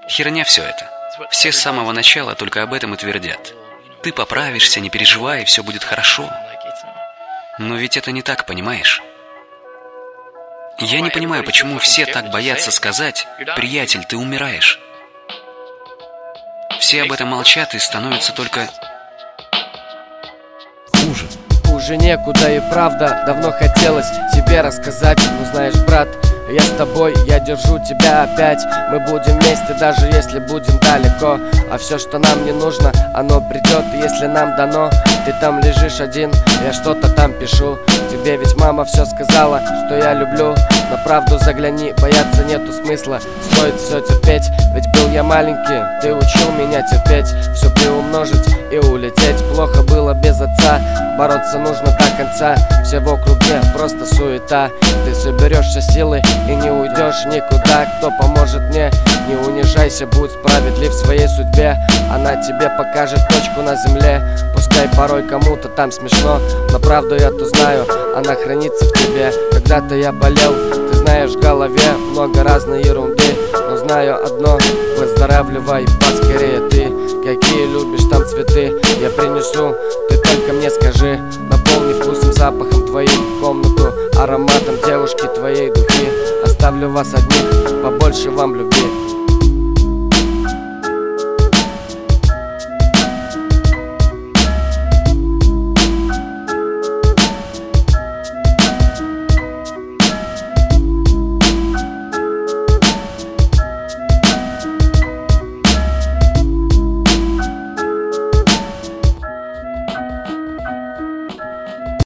Херня все это. Все с самого начала только об этом и твердят. Ты поправишься, не переживай, все будет хорошо. Но ведь это не так, понимаешь? Я не понимаю, почему все так боятся сказать: приятель, ты умираешь. Все об этом молчат и становятся только хуже. Хуже некуда и правда, давно хотелось тебе рассказать. Но знаешь, брат, я с тобой, я держу тебя опять. Мы будем вместе, даже если будем далеко. А все, что нам не нужно, оно придет, если нам дано. Ты там лежишь один, я что-то там пишу. Тебе ведь мама все сказала, что я люблю. На правду загляни, бояться нету смысла. Стоит все терпеть, ведь был я маленький. Ты учил меня терпеть, все приумножить и улететь. Плохо было без отца, бороться нужно до конца. Все в округе, просто суета. Ты соберешься силы и не уйдешь никуда. Кто поможет мне? Не унижайся, будь справедлив в своей судьбе. Она тебе покажет точку на земле. Пускай порой кому-то там смешно, но правду я-то знаю, она хранится в тебе. Когда-то я болел, ты знаешь, в голове много разной ерунды. Но знаю одно, выздоравливай поскорее ты. Какие любишь там цветы, я принесу, ты только мне скажи. Наполни вкусом, запахом твоим комнату, ароматом девушки твоей духи. Оставлю вас одних, побольше вам любви.